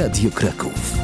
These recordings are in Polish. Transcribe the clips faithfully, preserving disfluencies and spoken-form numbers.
Radio Kraków.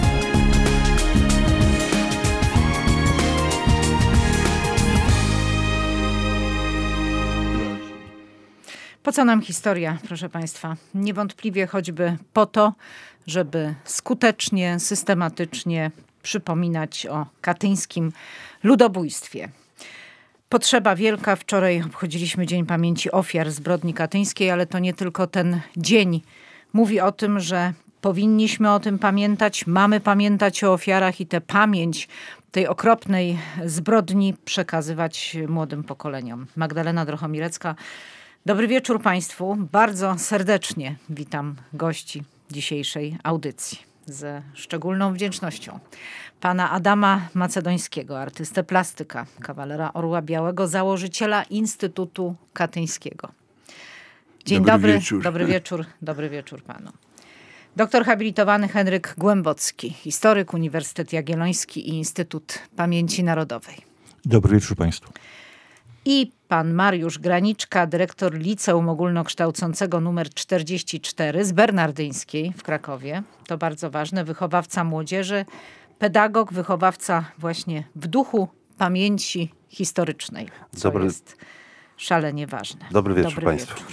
Po co nam historia, proszę Państwa? Niewątpliwie choćby po to, żeby skutecznie, systematycznie przypominać o katyńskim ludobójstwie. Potrzeba wielka. Wczoraj obchodziliśmy Dzień Pamięci Ofiar Zbrodni Katyńskiej, ale to nie tylko ten dzień mówi o tym, że powinniśmy o tym pamiętać, mamy pamiętać o ofiarach i tę pamięć tej okropnej zbrodni przekazywać młodym pokoleniom. Magdalena Drochomirecka. Dobry wieczór Państwu. Bardzo serdecznie witam gości dzisiejszej audycji. Ze szczególną wdzięcznością pana Adama Macedońskiego, artystę plastyka, kawalera Orła Białego, założyciela Instytutu Katyńskiego. Dzień dobry, dobry wieczór. Dobry wieczór, dobry wieczór panu. Doktor habilitowany Henryk Głębocki, historyk, Uniwersytet Jagielloński i Instytut Pamięci Narodowej. Dobry wieczór Państwu. I pan Mariusz Graniczka, dyrektor Liceum Ogólnokształcącego numer czterdzieści cztery z Bernardyńskiej w Krakowie. To bardzo ważne. Wychowawca młodzieży, pedagog, wychowawca właśnie w duchu pamięci historycznej, co Dobry, jest szalenie ważne. Dobry wieczór Dobry Państwu. Wieczór.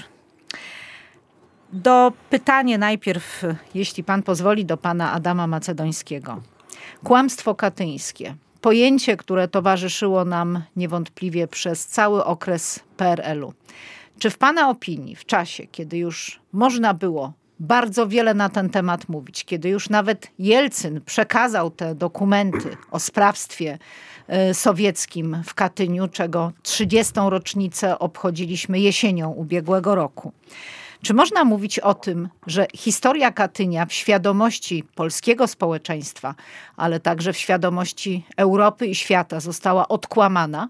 Do pytania najpierw, jeśli pan pozwoli, do pana Adama Macedońskiego. Kłamstwo katyńskie. Pojęcie, które towarzyszyło nam niewątpliwie przez cały okres P R L u. Czy w pana opinii, w czasie, kiedy już można było bardzo wiele na ten temat mówić, kiedy już nawet Jelcyn przekazał te dokumenty o sprawstwie y, sowieckim w Katyniu, czego trzydziestą rocznicę obchodziliśmy jesienią ubiegłego roku, czy można mówić o tym, że historia Katynia w świadomości polskiego społeczeństwa, ale także w świadomości Europy i świata została odkłamana?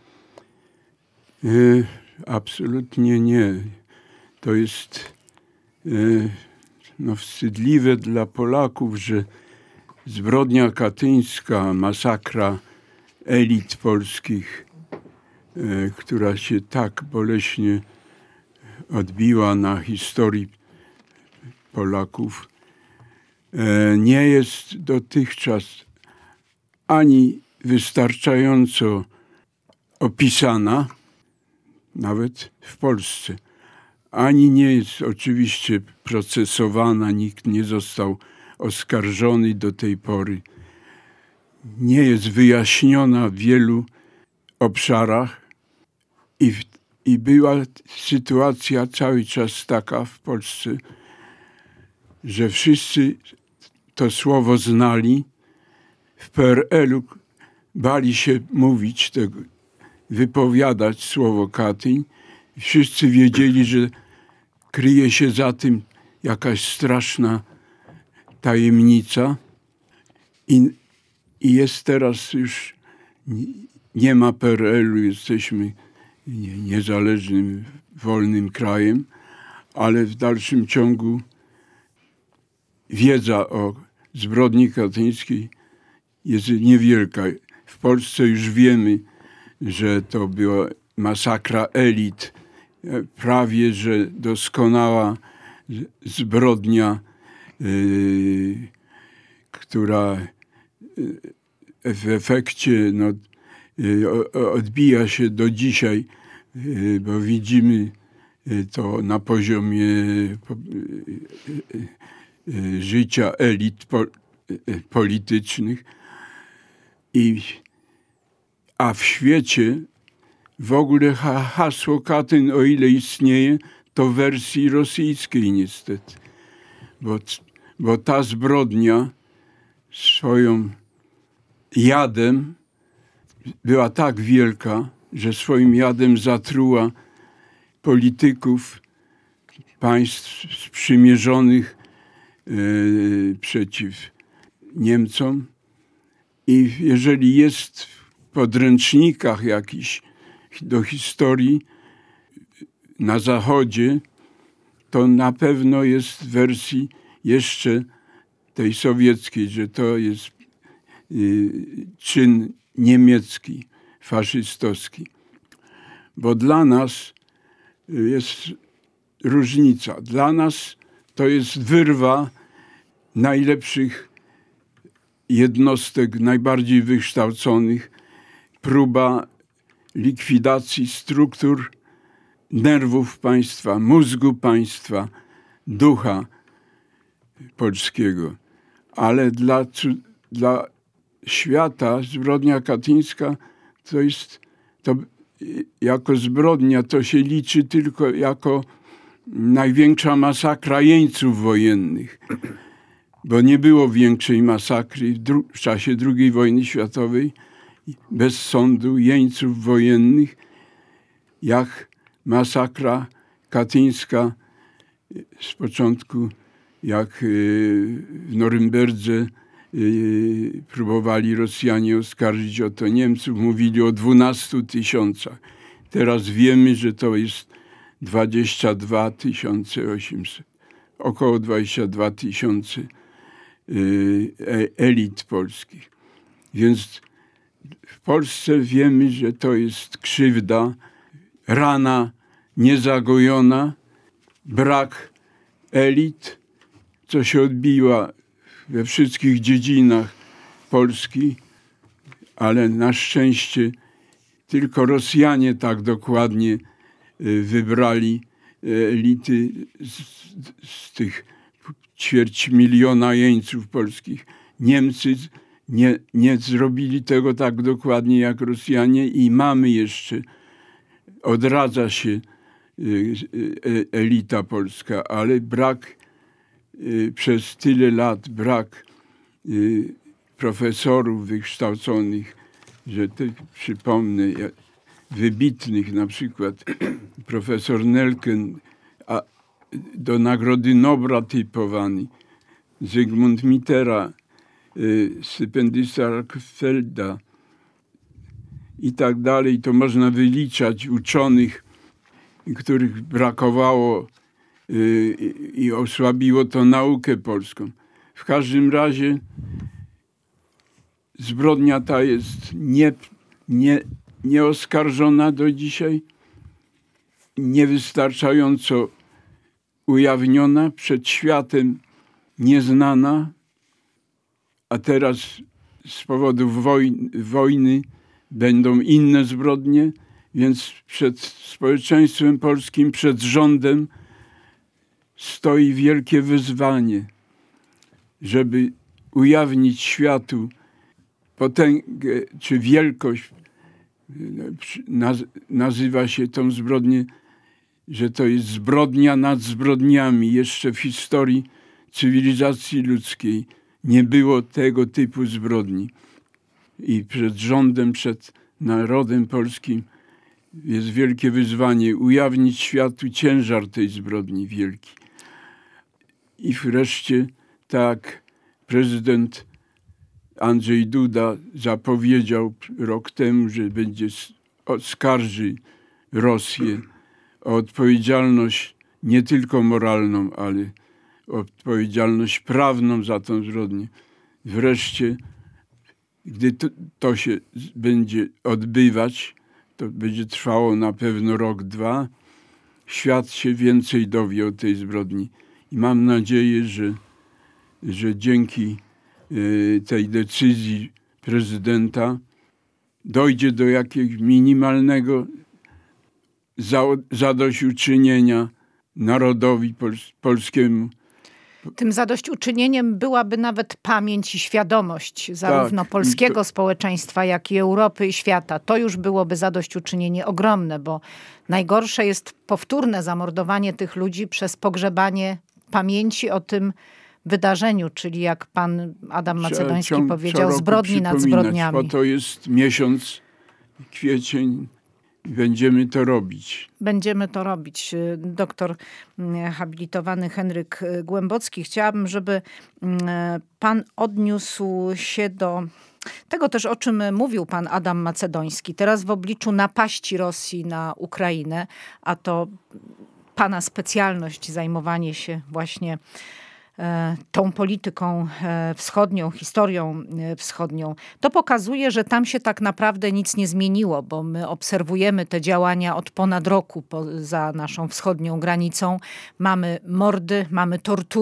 Yy, absolutnie nie. To jest yy, no, wstydliwe dla Polaków, że zbrodnia katyńska, masakra elit polskich, yy, która się tak boleśnie odbiła na historii Polaków, nie jest dotychczas ani wystarczająco opisana, nawet w Polsce, ani nie jest oczywiście procesowana, nikt nie został oskarżony do tej pory. Nie jest wyjaśniona w wielu obszarach i w I była sytuacja cały czas taka w Polsce, że wszyscy to słowo znali. W P R L u bali się mówić, tego, wypowiadać słowo Katyń. Wszyscy wiedzieli, że kryje się za tym jakaś straszna tajemnica. I, i jest teraz już, nie, nie ma P R L u, jesteśmy niezależnym, wolnym krajem, ale w dalszym ciągu wiedza o zbrodni katyńskiej jest niewielka. W Polsce już wiemy, że to była masakra elit, prawie że doskonała zbrodnia, yy, która w efekcie no, odbija się do dzisiaj, bo widzimy to na poziomie życia elit politycznych. I, a w świecie w ogóle hasło Katyn, o ile istnieje, to w wersji rosyjskiej niestety. Bo, bo ta zbrodnia swoją jadem była tak wielka, że swoim jadem zatruła polityków państw sprzymierzonych yy, przeciw Niemcom. I jeżeli jest w podręcznikach jakiś do historii na Zachodzie, to na pewno jest w wersji jeszcze tej sowieckiej, że to jest yy, czyn niemiecki, faszystowski. Bo dla nas jest różnica. Dla nas to jest wyrwa najlepszych jednostek, najbardziej wykształconych, próba likwidacji struktur nerwów państwa, mózgu państwa, ducha polskiego. Ale dla, dla świata zbrodnia katyńska to jest, to jako zbrodnia to się liczy tylko jako największa masakra jeńców wojennych. Bo nie było większej masakry w, dru- w czasie drugiej wojny światowej bez sądu jeńców wojennych, jak masakra katyńska z początku, jak w Norymberdze próbowali Rosjanie oskarżyć o to Niemców, mówili o dwunastu tysiącach. Teraz wiemy, że to jest dwadzieścia dwa tysiące osiemset, około dwadzieścia dwa tysiące elit polskich. Więc w Polsce wiemy, że to jest krzywda, rana niezagojona, brak elit, co się odbiła we wszystkich dziedzinach Polski, ale na szczęście tylko Rosjanie tak dokładnie wybrali elity z, z tych ćwierć miliona jeńców polskich. Niemcy nie, nie zrobili tego tak dokładnie jak Rosjanie i mamy jeszcze, odradza się elita polska, ale brak przez tyle lat, brak profesorów wykształconych, że te, przypomnę, wybitnych, na przykład profesor Nelken, a do Nagrody Nobla typowany, Zygmunt Mittera, stypendysta Rockefelda i tak dalej. To można wyliczać uczonych, których brakowało i osłabiło to naukę polską. W każdym razie zbrodnia ta jest nie, nie, nieoskarżona do dzisiaj, niewystarczająco ujawniona, przed światem nieznana, a teraz z powodów wojny, wojny będą inne zbrodnie, więc przed społeczeństwem polskim, przed rządem stoi wielkie wyzwanie, żeby ujawnić światu potęgę czy wielkość, nazywa się tą zbrodnię, że to jest zbrodnia nad zbrodniami. Jeszcze w historii cywilizacji ludzkiej nie było tego typu zbrodni. I przed rządem, przed narodem polskim jest wielkie wyzwanie ujawnić światu ciężar tej zbrodni wielki. I wreszcie tak prezydent Andrzej Duda zapowiedział rok temu, że będzie oskarży Rosję o odpowiedzialność nie tylko moralną, ale o odpowiedzialność prawną za tę zbrodnię. Wreszcie, gdy to, to się będzie odbywać, to będzie trwało na pewno rok, dwa, świat się więcej dowie o tej zbrodni. I mam nadzieję, że, że dzięki y, tej decyzji prezydenta dojdzie do jakiegoś minimalnego zadośćuczynienia narodowi pols- polskiemu. Tym zadośćuczynieniem byłaby nawet pamięć i świadomość zarówno tak, polskiego to... społeczeństwa, jak i Europy i świata. To już byłoby zadośćuczynienie ogromne, bo najgorsze jest powtórne zamordowanie tych ludzi przez pogrzebanie pamięci o tym wydarzeniu, czyli jak pan Adam Macedoński Cią, powiedział, zbrodni nad zbrodniami. Bo to jest miesiąc, kwiecień, będziemy to robić. Będziemy to robić. Doktor habilitowany Henryk Głębocki. Chciałabym, żeby pan odniósł się do tego też, o czym mówił pan Adam Macedoński. Teraz w obliczu napaści Rosji na Ukrainę, a to pana specjalność, zajmowanie się właśnie tą polityką wschodnią, historią wschodnią, to pokazuje, że tam się tak naprawdę nic nie zmieniło, bo my obserwujemy te działania od ponad roku poza naszą wschodnią granicą. Mamy mordy, mamy tortury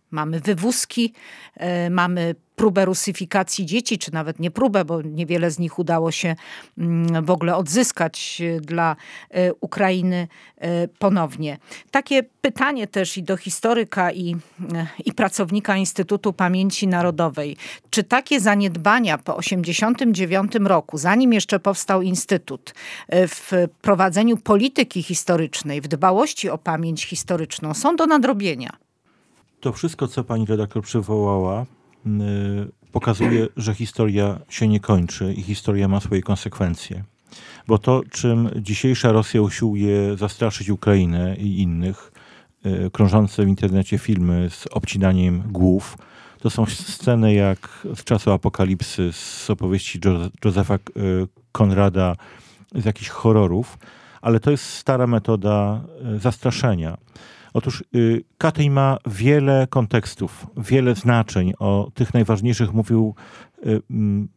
mamy wywózki, mamy próbę rusyfikacji dzieci, czy nawet nie próbę, bo niewiele z nich udało się w ogóle odzyskać dla Ukrainy ponownie. Takie pytanie też i do historyka, i, i pracownika Instytutu Pamięci Narodowej. Czy takie zaniedbania po osiemdziesiątym dziewiątym roku, zanim jeszcze powstał Instytut, w prowadzeniu polityki historycznej, w dbałości o pamięć historyczną są do nadrobienia? To wszystko, co pani redaktor przywołała, yy, pokazuje, że historia się nie kończy i historia ma swoje konsekwencje. Bo to, czym dzisiejsza Rosja usiłuje zastraszyć Ukrainę i innych, yy, krążące w internecie filmy z obcinaniem głów, to są sceny jak z czasu apokalipsy, z opowieści jo- Józefa yy, Konrada, z jakichś horrorów, ale to jest stara metoda yy, zastraszenia. Otóż y, Katyń ma wiele kontekstów, wiele znaczeń. O tych najważniejszych mówił y, y,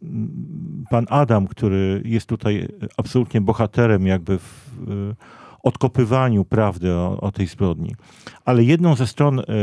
pan Adam, który jest tutaj absolutnie bohaterem jakby w y, odkopywaniu prawdy o, o tej zbrodni. Ale jedną ze stron y,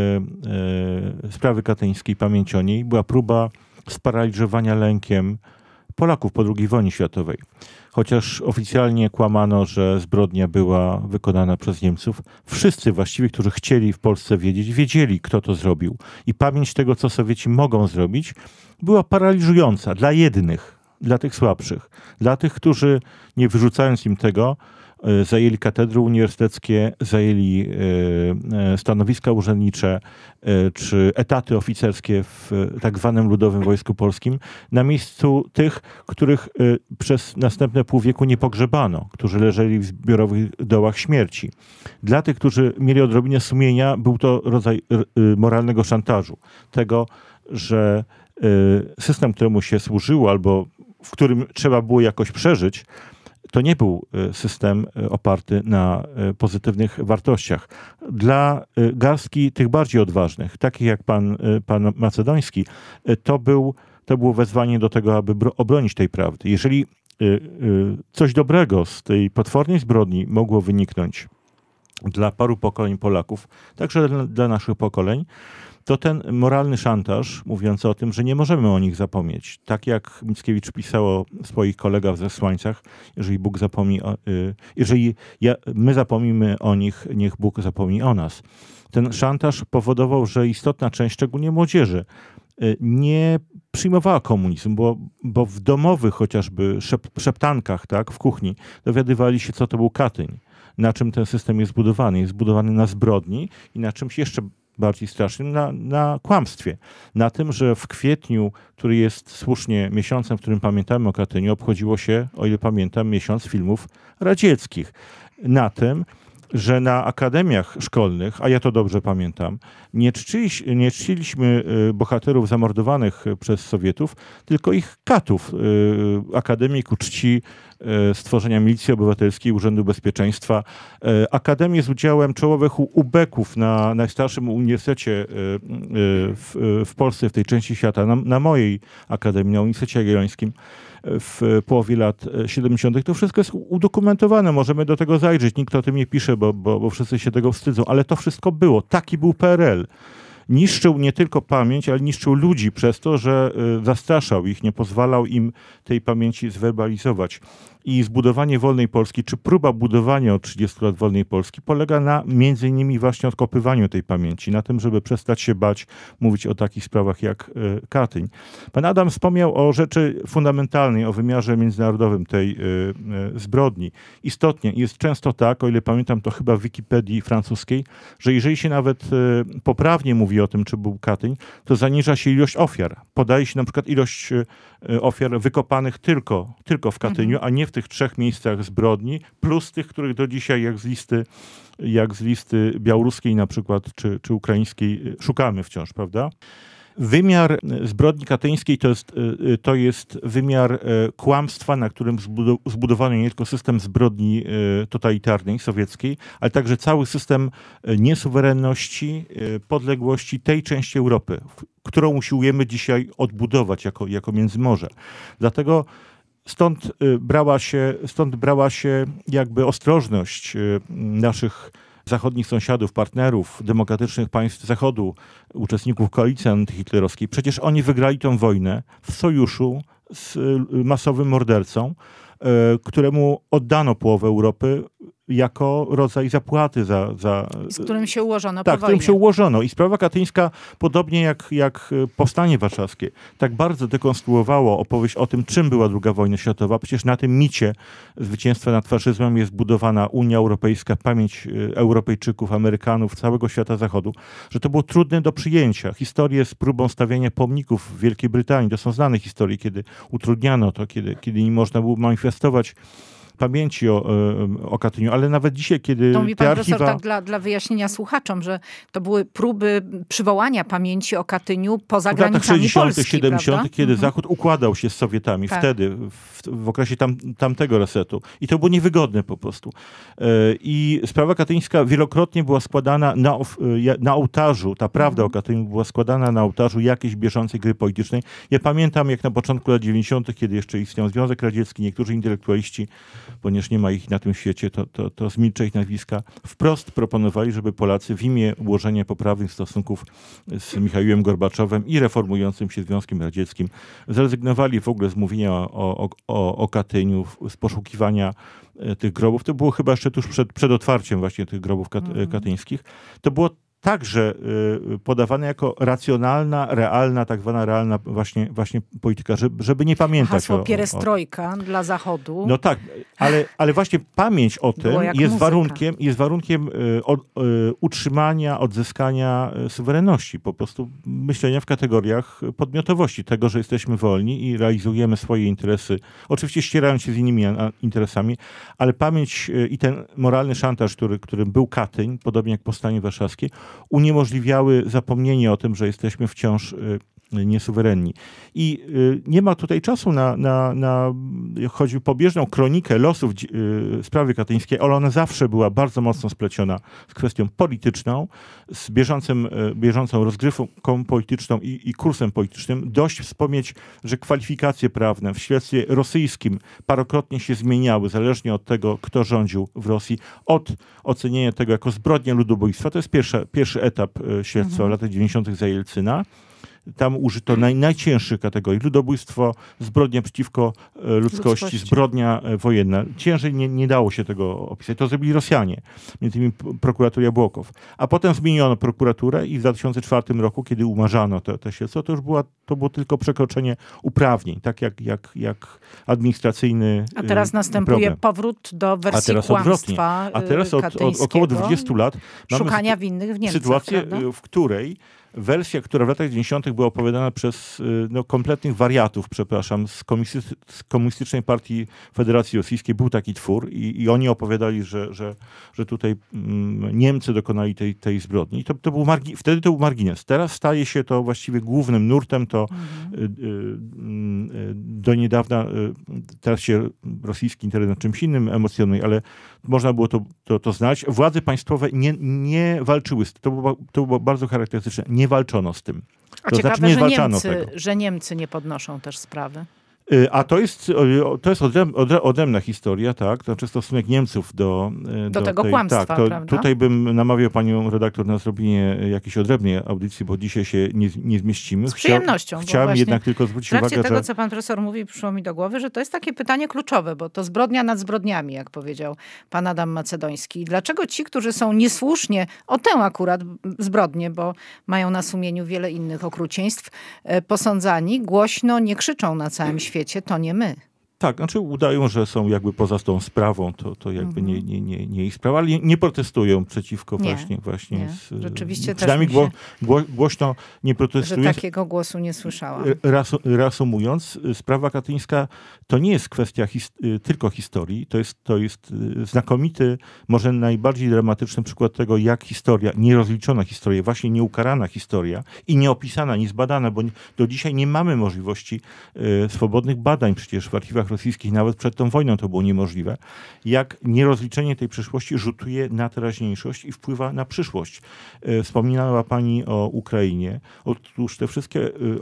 y, sprawy katyńskiej, pamięci o niej, była próba sparaliżowania lękiem Polaków po drugiej wojnie światowej. Chociaż oficjalnie kłamano, że zbrodnia była wykonana przez Niemców, wszyscy właściwie, którzy chcieli w Polsce wiedzieć, wiedzieli, kto to zrobił. I pamięć tego, co Sowieci mogą zrobić, była paraliżująca dla jednych, dla tych słabszych, dla tych, którzy nie wyrzucając im tego, zajęli katedry uniwersyteckie, zajęli stanowiska urzędnicze czy etaty oficerskie w tak zwanym Ludowym Wojsku Polskim na miejscu tych, których przez następne pół wieku nie pogrzebano, którzy leżeli w zbiorowych dołach śmierci. Dla tych, którzy mieli odrobinę sumienia, był to rodzaj moralnego szantażu. Tego, że system, któremu się służyło albo w którym trzeba było jakoś przeżyć, to nie był system oparty na pozytywnych wartościach. Dla garstki tych bardziej odważnych, takich jak pan, pan Macedoński, to, był, to było wezwanie do tego, aby obronić tej prawdy. Jeżeli coś dobrego z tej potwornej zbrodni mogło wyniknąć dla paru pokoleń Polaków, także dla, dla naszych pokoleń, to ten moralny szantaż, mówiący o tym, że nie możemy o nich zapomnieć. Tak jak Mickiewicz pisał o swoich kolegach w Zesłańcach, jeżeli Bóg zapomni, o, y, jeżeli ja, my zapomnimy o nich, niech Bóg zapomni o nas. Ten szantaż powodował, że istotna część, szczególnie młodzieży, y, nie przyjmowała komunizm, bo, bo w domowych chociażby szep, szeptankach, tak, w kuchni, dowiadywali się, co to był Katyń, na czym ten system jest zbudowany. Jest zbudowany na zbrodni i na czymś jeszcze bardziej strasznym, na, na kłamstwie. Na tym, że w kwietniu, który jest słusznie miesiącem, w którym pamiętamy o Katyniu, obchodziło się, o ile pamiętam, miesiąc filmów radzieckich. Na tym, że na akademiach szkolnych, a ja to dobrze pamiętam, nie, czcili, nie czciliśmy bohaterów zamordowanych przez Sowietów, tylko ich katów. Akademik uczci stworzenia Milicji Obywatelskiej, Urzędu Bezpieczeństwa, akademię z udziałem czołowych ubeków na najstarszym uniwersytecie w, w Polsce, w tej części świata, na, na mojej akademii, na Uniwersytecie Jagiellońskim w połowie lat siedemdziesiątych. To wszystko jest udokumentowane, możemy do tego zajrzeć, nikt o tym nie pisze, bo, bo, bo wszyscy się tego wstydzą, ale to wszystko było, taki był P R L. Niszczył nie tylko pamięć, ale niszczył ludzi przez to, że zastraszał ich, nie pozwalał im tej pamięci zwerbalizować. I zbudowanie wolnej Polski, czy próba budowania od trzydziestu lat wolnej Polski polega na między innymi właśnie odkopywaniu tej pamięci, na tym, żeby przestać się bać mówić o takich sprawach jak y, Katyń. Pan Adam wspomniał o rzeczy fundamentalnej, o wymiarze międzynarodowym tej y, y, zbrodni. Istotnie jest często tak, o ile pamiętam, to chyba w Wikipedii francuskiej, że jeżeli się nawet y, poprawnie mówi o tym, czy był Katyń, to zaniża się ilość ofiar. Podaje się na przykład ilość y, ofiar wykopanych tylko, tylko w Katyniu, mhm. a nie w tych trzech miejscach zbrodni, plus tych, których do dzisiaj jak z listy, jak z listy białoruskiej na przykład, czy, czy ukraińskiej szukamy wciąż, prawda? Wymiar zbrodni katyńskiej to jest, to jest wymiar kłamstwa, na którym zbudowano nie tylko system zbrodni totalitarnej, sowieckiej, ale także cały system niesuwerenności, podległości tej części Europy, którą usiłujemy dzisiaj odbudować jako, jako Międzymorze. Dlatego Stąd brała się, stąd brała się jakby ostrożność naszych zachodnich sąsiadów, partnerów, demokratycznych państw Zachodu, uczestników koalicji antyhitlerowskiej. Przecież oni wygrali tę wojnę w sojuszu z masowym mordercą, któremu oddano połowę Europy jako rodzaj zapłaty za... za z którym się ułożono tak, po z którym wojnie. się ułożono. I sprawa katyńska, podobnie jak, jak powstanie warszawskie, tak bardzo dekonstruowało opowieść o tym, czym była druga wojna światowa. Przecież na tym micie zwycięstwa nad faszyzmem jest budowana Unia Europejska, pamięć Europejczyków, Amerykanów, całego świata Zachodu, że to było trudne do przyjęcia. Historie z próbą stawiania pomników w Wielkiej Brytanii, to są znane historie, kiedy utrudniano to, kiedy, kiedy nie można było manifestować pamięci o, o Katyniu, ale nawet dzisiaj, kiedy To mówi pan te profesor archiwa... tak dla, dla wyjaśnienia słuchaczom, że to były próby przywołania pamięci o Katyniu poza W latach granicami sześćdziesiątych, Polski, siedemdziesiątych, prawda? kiedy Mhm. Zachód układał się z Sowietami, Tak. wtedy, w, w okresie tam, tamtego resetu. I to było niewygodne po prostu. E, I sprawa katyńska wielokrotnie była składana na, of- ja- na ołtarzu, ta prawda Mhm. o Katyniu była składana na ołtarzu jakiejś bieżącej gry politycznej. Ja pamiętam, jak na początku lat dziewięćdziesiątych, kiedy jeszcze istniał Związek Radziecki, niektórzy intelektualiści, ponieważ nie ma ich na tym świecie, to, to, to zmilczę ich nazwiska, wprost proponowali, żeby Polacy w imię ułożenia poprawnych stosunków z Michaiłem Gorbaczowem i reformującym się Związkiem Radzieckim zrezygnowali w ogóle z mówienia o, o, o, o Katyniu, z poszukiwania e, tych grobów. To było chyba jeszcze tuż przed, przed otwarciem właśnie tych grobów kat, Mhm. katyńskich. To było także y, podawane jako racjonalna, realna, tak zwana realna właśnie, właśnie polityka, żeby, żeby nie pamiętać Hasło o, o, pierestrojka dla Zachodu. no tak, ale, ale właśnie pamięć o tym Było jak jest muzyka. warunkiem, jest warunkiem y, od, y, utrzymania, odzyskania y, suwerenności. Po prostu myślenia w kategoriach podmiotowości. Tego, że jesteśmy wolni i realizujemy swoje interesy. Oczywiście ścierając się z innymi a, interesami, ale pamięć y, i ten moralny szantaż, który, którym był Katyń, podobnie jak powstanie warszawskie, uniemożliwiały zapomnienie o tym, że jesteśmy wciąż y, niesuwerenni. I y, nie ma tutaj czasu na, na, na choć pobieżną kronikę losów y, sprawy katyńskiej, ale ona zawsze była bardzo mocno spleciona z kwestią polityczną, z bieżącym, y, bieżącą rozgrywką polityczną i, i kursem politycznym. Dość wspomnieć, że kwalifikacje prawne w śledztwie rosyjskim parokrotnie się zmieniały, zależnie od tego, kto rządził w Rosji, od ocenienia tego jako zbrodnia ludobójstwa. To jest pierwsza, pierwszy etap y, śledztwa Mhm. w latach dziewięćdziesiątych za Jelcyna. Tam użyto naj, najcięższych kategorii. Ludobójstwo, zbrodnia przeciwko e, ludzkości, Ludzkości. zbrodnia e, wojenna. Ciężej nie, nie dało się tego opisać. To zrobili Rosjanie, między innymi p- prokurator Jabłokow. A potem zmieniono prokuraturę i w dwa tysiące czwartym roku, kiedy umarzano te, te śledztwo, to już była, to było tylko przekroczenie uprawnień, tak jak, jak, jak administracyjny A teraz y, następuje problem. powrót do wersji A teraz odwrotnie. kłamstwa A teraz od, od około katyńskiego, dwudziestu lat mamy szukania winnych w Niemczech, sytuację, prawda? y, w której wersja, która w latach dziewięćdziesiątych była opowiadana przez y, no, kompletnych wariatów, przepraszam, z, komunisty- z Komunistycznej Partii Federacji Rosyjskiej, był taki twór i, i oni opowiadali, że, że, że tutaj mm, Niemcy dokonali tej, tej zbrodni. I to, to był margi- wtedy to był margines. Teraz staje się to właściwie głównym nurtem, to Mhm. y, y, y, do niedawna, y, teraz się rosyjski internet czymś innym emocjonuje, ale można było to, to, to znać. Władze państwowe nie, nie walczyły z tym. To było, to było bardzo charakterystyczne. Nie walczono z tym. A To ciekawe, znaczy nie że, zwalczano Niemcy, tego. że Niemcy nie podnoszą też sprawy. Y, A to jest, o, to jest odręb, odrę- odrębna historia, tak? To znaczy stosunek Niemców do, y, Do tego tej, kłamstwa, tak, to prawda? Tutaj bym namawiał panią redaktor na zrobienie jakiejś odrębnej audycji, bo dzisiaj się nie, nie zmieścimy. Z przyjemnością, bo Chciałem właśnie jednak tylko W zwrócić trakcie uwagę, tego, że... co pan profesor mówi, przyszło mi do głowy, że to jest takie pytanie kluczowe, bo to zbrodnia nad zbrodniami, jak powiedział pan Adam Macedoński. Dlaczego ci, którzy są niesłusznie o tę akurat zbrodnię, bo mają na sumieniu wiele innych okrucieństw, e, posądzani, głośno nie krzyczą na całym świecie, to nie my. Tak, znaczy udają, że są jakby poza tą sprawą, to, to jakby nie, nie, nie, nie ich sprawa, ale nie, nie protestują przeciwko Nie, właśnie, właśnie nie. z, Rzeczywiście też przynajmniej mi się- gło, gło, głośno nie Że protestują. takiego głosu nie słyszałam. Reasu- Reasumując, sprawa katyńska to nie jest kwestia his- tylko historii, to jest, to jest znakomity, może najbardziej dramatyczny przykład tego, jak historia, nierozliczona historia, właśnie nieukarana historia i nieopisana, niezbadana, bo do dzisiaj nie mamy możliwości e, swobodnych badań przecież w archiwach rosyjskich, nawet przed tą wojną to było niemożliwe, jak nierozliczenie tej przeszłości rzutuje na teraźniejszość i wpływa na przyszłość. E, Wspominała pani o Ukrainie. Otóż te wszystkie e,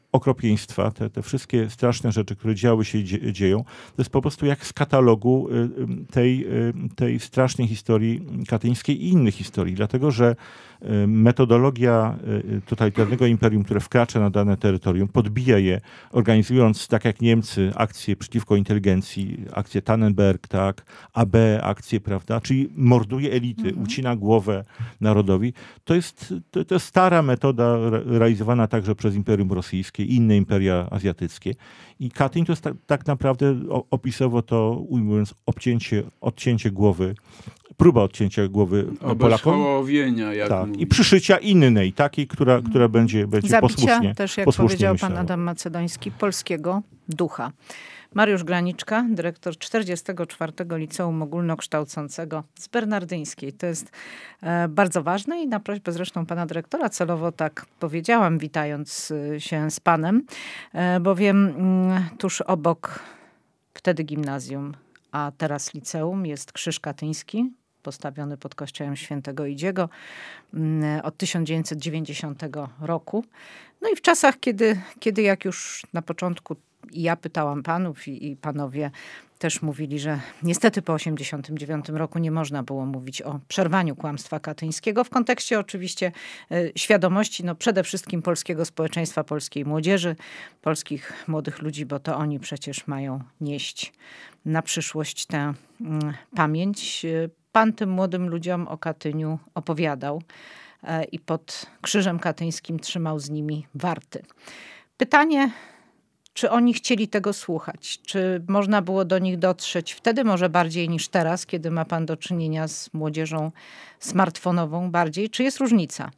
okropieństwa, te, te wszystkie straszne rzeczy, które działy się dzie, dzieją, to jest po prostu jak z katalogu tej, tej strasznej historii katyńskiej i innych historii. Dlatego, że metodologia totalitarnego imperium, które wkracza na dane terytorium, podbija je, organizując, tak jak Niemcy, akcje przeciwko inteligencji, akcje Tannenberg, tak, A B, akcje, prawda, czyli morduje elity, mhm. ucina głowę narodowi. To jest, to, to jest stara metoda realizowana także przez Imperium Rosyjskie i inne imperia azjatyckie. I Katyń to jest tak, tak naprawdę opisowo to, ujmując, obcięcie, odcięcie głowy, próba odcięcia głowy Polakom. Obezhołowienia, jak tak. mówi. I przyszycia innej, takiej, która, która będzie, będzie Zabicia, posłusznie też jak posłusznie powiedział myślała. pan Adam Macedoński, polskiego ducha. Mariusz Graniczka, dyrektor czterdziestego czwartego Liceum Ogólnokształcącego z Bernardyńskiej. To jest e, bardzo ważne i na prośbę zresztą pana dyrektora celowo tak powiedziałam, witając y, się z panem, e, bowiem y, tuż obok wtedy gimnazjum, a teraz liceum jest Krzyż Katyński, postawiony pod kościołem Świętego Idziego od tysiąc dziewięćset dziewięćdziesiątego roku. No i w czasach, kiedy, kiedy jak już na początku i ja pytałam panów i, i panowie też mówili, że niestety po osiemdziesiątym dziewiątym roku nie można było mówić o przerwaniu kłamstwa katyńskiego w kontekście oczywiście y, świadomości no przede wszystkim polskiego społeczeństwa, polskiej młodzieży, polskich młodych ludzi, bo to oni przecież mają nieść na przyszłość tę y, pamięć. Pan tym młodym ludziom o Katyniu opowiadał y, i pod Krzyżem Katyńskim trzymał z nimi warty. Pytanie, czy oni chcieli tego słuchać? Czy można było do nich dotrzeć wtedy może bardziej niż teraz, kiedy ma pan do czynienia z młodzieżą smartfonową bardziej? Czy jest różnica?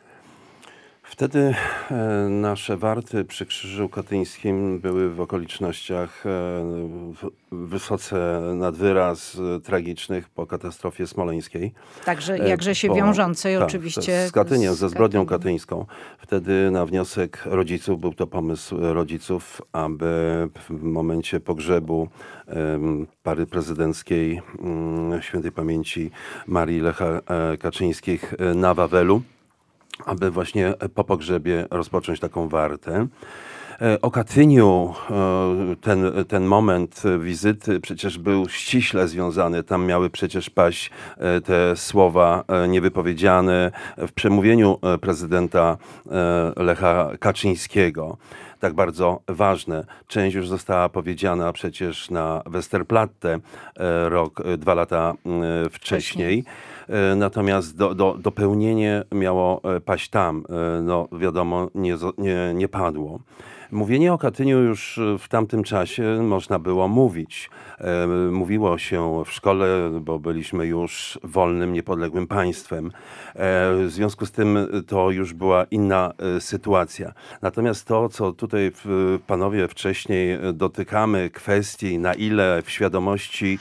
Wtedy e, nasze warty przy Krzyżu Katyńskim były w okolicznościach e, w, wysoce nad wyraz e, tragicznych po katastrofie smoleńskiej. Także jakże się po, wiążącej tak, oczywiście. Z Katyniem, z ze zbrodnią Katynią. katyńską. Wtedy na wniosek rodziców, był to pomysł rodziców, aby w momencie pogrzebu e, pary prezydenckiej e, świętej pamięci Marii Lecha e, Kaczyńskich e, na Wawelu, aby właśnie po pogrzebie rozpocząć taką wartę. O Katyniu ten, ten moment wizyty przecież był ściśle związany. Tam miały przecież paść te słowa niewypowiedziane w przemówieniu prezydenta Lecha Kaczyńskiego. Tak bardzo ważne. Część już została powiedziana przecież na Westerplatte rok, dwa lata wcześniej. Natomiast do, do, dopełnienie miało paść tam. No wiadomo, nie, nie, nie padło. Mówienie o Katyniu już w tamtym czasie można było mówić. Mówiło się w szkole, bo byliśmy już wolnym, niepodległym państwem. W związku z tym to już była inna sytuacja. Natomiast to, co tutaj panowie wcześniej dotykamy, kwestii, na ile w świadomości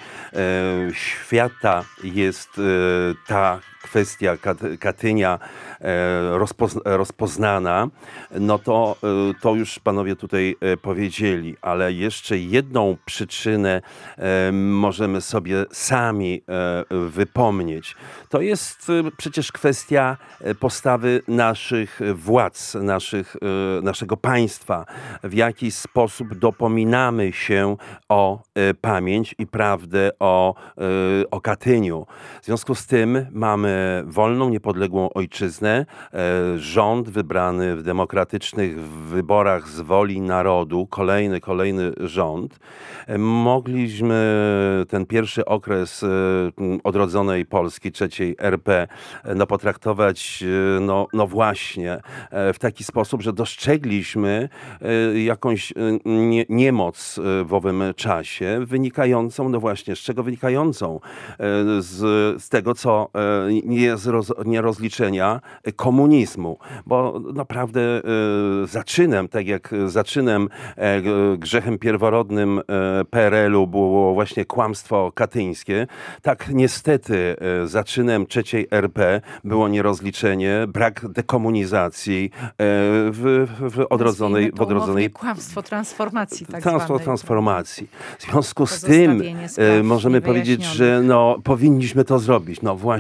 świata jest ta kwestia Katynia rozpozna, rozpoznana, no to, to już panowie tutaj powiedzieli, ale jeszcze jedną przyczynę możemy sobie sami wypomnieć. To jest przecież kwestia postawy naszych władz, naszych, naszego państwa. W jaki sposób dopominamy się o pamięć i prawdę o, o Katyniu. W związku z tym mamy wolną, niepodległą ojczyznę, rząd wybrany w demokratycznych wyborach z woli narodu, kolejny, kolejny rząd. Mogliśmy ten pierwszy okres odrodzonej Polski, trzeciej R P, no, potraktować no, no właśnie w taki sposób, że dostrzegliśmy jakąś nie, niemoc w owym czasie, wynikającą, no właśnie, z czego wynikającą? Z, z tego, co nie z roz, nierozliczenia komunizmu, bo naprawdę e, zaczynem, tak jak zaczynem e, grzechem pierworodnym e, P R L u było właśnie kłamstwo katyńskie, tak niestety e, zaczynem trzeciej R P było nierozliczenie, brak dekomunizacji e, w, w odrodzonej... W odrodzonej kłamstwo transformacji tak Transfor, zwanej. transformacji. W związku z tym e, możemy powiedzieć, że no, powinniśmy to zrobić. No właśnie, ale nie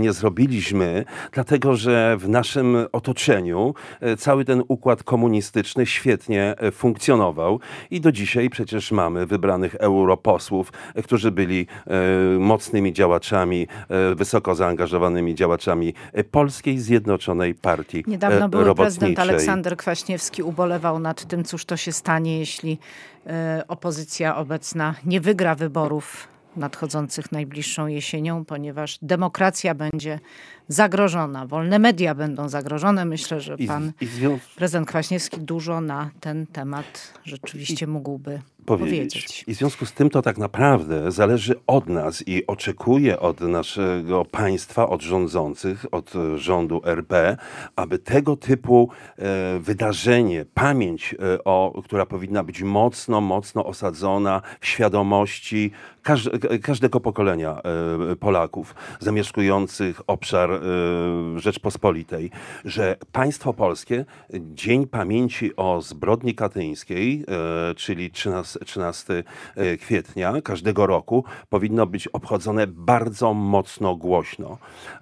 nie zrobiliśmy, dlatego że w naszym otoczeniu cały ten układ komunistyczny świetnie funkcjonował i do dzisiaj przecież mamy wybranych europosłów, którzy byli mocnymi działaczami, wysoko zaangażowanymi działaczami Polskiej Zjednoczonej Partii Niedawno były Robotniczej. prezydent Aleksander Kwaśniewski ubolewał nad tym, cóż to się stanie, jeśli e, opozycja obecna nie wygra wyborów nadchodzących najbliższą jesienią, ponieważ demokracja będzie zagrożona, wolne media będą zagrożone. Myślę, że pan I, i zwią... prezydent Kwaśniewski dużo na ten temat rzeczywiście mógłby powiedzieć. powiedzieć. I w związku z tym to tak naprawdę zależy od nas i oczekuje od naszego państwa, od rządzących, od rządu R P, aby tego typu e, wydarzenie, pamięć, e, o, która powinna być mocno, mocno osadzona w świadomości każde, każdego pokolenia e, Polaków zamieszkujących obszar e, Rzeczpospolitej, że państwo polskie Dzień Pamięci o Zbrodni Katyńskiej, e, czyli trzynastego kwietnia każdego roku powinno być obchodzone bardzo mocno głośno,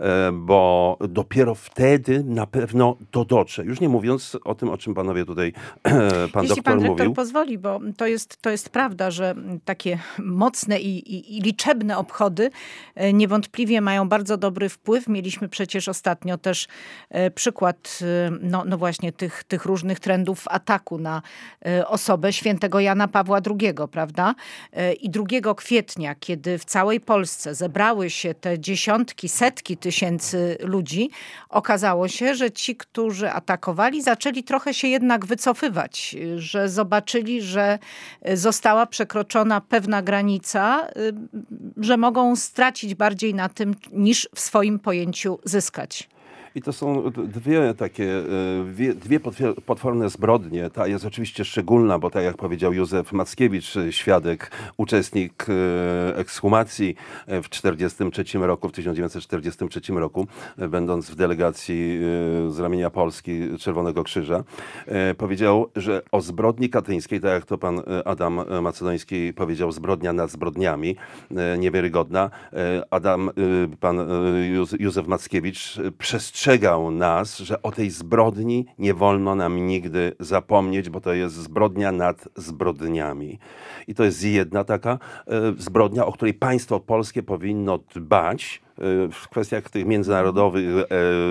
bo dopiero wtedy na pewno to dotrze. Już nie mówiąc o tym, o czym panowie tutaj, pan Jeśli doktor pan mówił. rektor pozwoli, bo to jest, to jest prawda, że takie mocne i, i, i liczebne obchody niewątpliwie mają bardzo dobry wpływ. Mieliśmy przecież ostatnio też przykład no, no właśnie tych, tych różnych trendów ataku na osobę świętego Jana Pawła drugiego, prawda? I drugiego kwietnia, kiedy w całej Polsce zebrały się te dziesiątki, setki tysięcy ludzi, okazało się, że ci, którzy atakowali, zaczęli trochę się jednak wycofywać, że zobaczyli, że została przekroczona pewna granica, że mogą stracić bardziej na tym, niż w swoim pojęciu zyskać. I to są dwie takie, dwie, dwie potworne zbrodnie. Ta jest oczywiście szczególna, bo tak jak powiedział Józef Mackiewicz, świadek, uczestnik ekshumacji w czterdziestym trzecim roku, w tysiąc dziewięćset czterdziestym trzecim roku, będąc w delegacji z ramienia Polski Czerwonego Krzyża, powiedział, że o zbrodni katyńskiej, tak jak to pan Adam Macedoński powiedział, zbrodnia nad zbrodniami, niewiarygodna. Adam, pan Józef Mackiewicz przestrzegał nas, że o tej zbrodni nie wolno nam nigdy zapomnieć, bo to jest zbrodnia nad zbrodniami. I to jest jedna taka e, zbrodnia, o której państwo polskie powinno dbać w kwestiach tych międzynarodowych, e,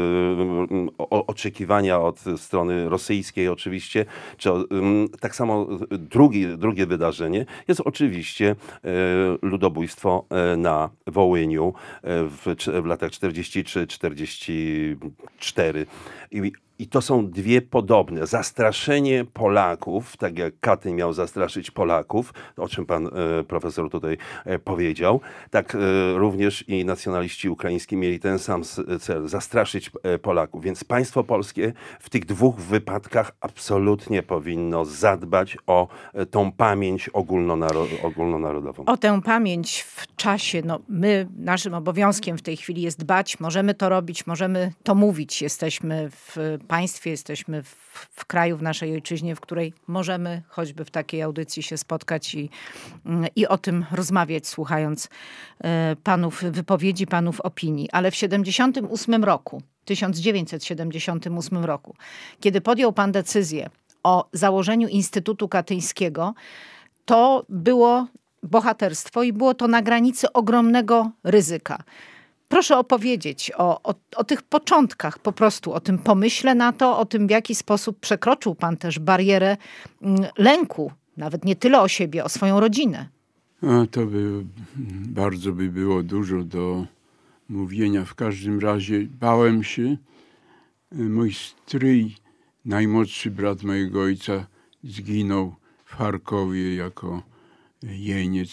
o, oczekiwania od strony rosyjskiej oczywiście, czy o, tak samo drugi, drugie wydarzenie jest oczywiście e, ludobójstwo na Wołyniu w, w latach czterdziestym trzecim czterdziestym czwartym. I I to są dwie podobne. Zastraszenie Polaków, tak jak Katyń miał zastraszyć Polaków, o czym pan e, profesor tutaj e, powiedział, tak e, również i nacjonaliści ukraińscy mieli ten sam cel, zastraszyć e, Polaków. Więc państwo polskie w tych dwóch wypadkach absolutnie powinno zadbać o e, tą pamięć ogólnonaro- ogólnonarodową. O tę pamięć w czasie, no my, naszym obowiązkiem w tej chwili jest dbać, możemy to robić, możemy to mówić. Jesteśmy w państwie, jesteśmy w, w kraju, w naszej ojczyźnie, w której możemy choćby w takiej audycji się spotkać i, i o tym rozmawiać, słuchając e, panów wypowiedzi, panów opinii. Ale w siedemdziesiątym ósmym roku, tysiąc dziewięćset siedemdziesiątym ósmym roku, kiedy podjął pan decyzję o założeniu Instytutu Katyńskiego, to było bohaterstwo i było to na granicy ogromnego ryzyka. Proszę opowiedzieć o, o, o tych początkach, po prostu o tym pomyśle na to, o tym, w jaki sposób przekroczył pan też barierę lęku, nawet nie tyle o siebie, o swoją rodzinę. A to by bardzo by było dużo do mówienia. W każdym razie bałem się. Mój stryj, najmłodszy brat mojego ojca, zginął w Charkowie jako jeniec